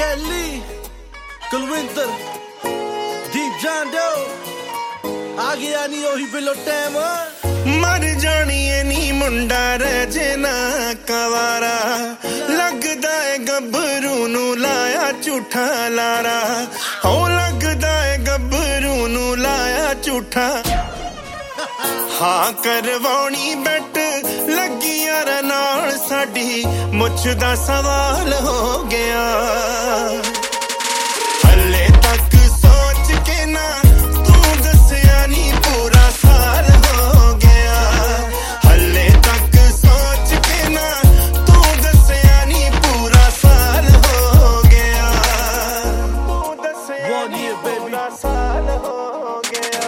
Kelly, Kulwinder, Deep John Doe, आ गया नहीं ओही बिलो टाइम मर जानी नी मुंडा रजे ना कवारा लगदा है गबरू नू लाया झूठा लारा हो लगदा है गबरू नू लाया झूठा हाँ करवानी बैठ लगी यार नाल साडी मुझ दा सवाल हो गया हले तक सोच के ना तू दसया नी पूरा साल हो गया हले तक सोच के ना तू दसया नी पूरा साल हो गया तू दसया नी पूरा साल हो गया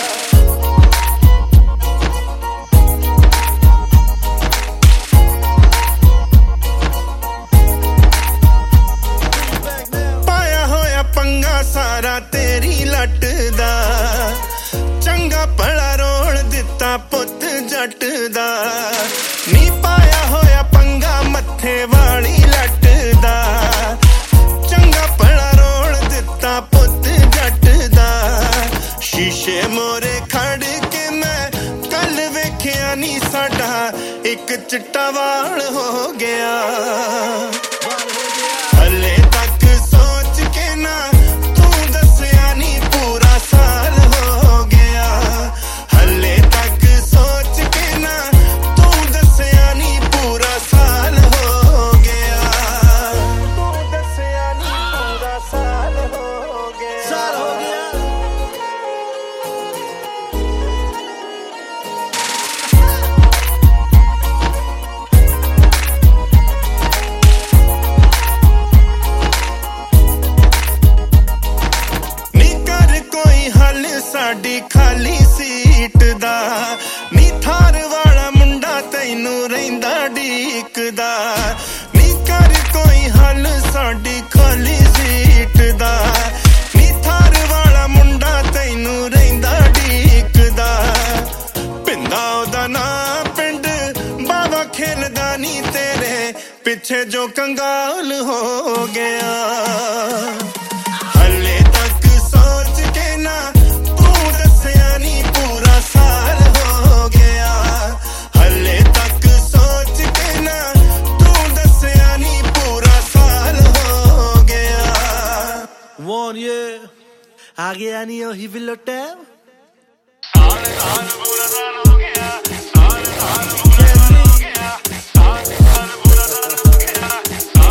सारा तेरी लट दा चंगा भला रोल दिता पुत जट दा नी पाया होया पंगा मथे वाली लट दा चंगा भला रोल दिता पुत जट दा शीशे मोरे खड़ के मैं कल वेखिया नी साडा एक चिट्टा वाल हो गया हले तक सोच के ना साडी खाली सीट दा नी थार वाला मुंडा तैनू रहिंदा ढीकदा नी कर कोई हल साडी खाली सीट दा नी थार वाला मुंडा तैनू रहिंदा ढीकदा पिंदा ओदा ना पिंड बाबा खेलदा नी तेरे पिछे जो कंगाल हो गया हले तक सोच के ना आ गया नहीं ओही बिलो टाइम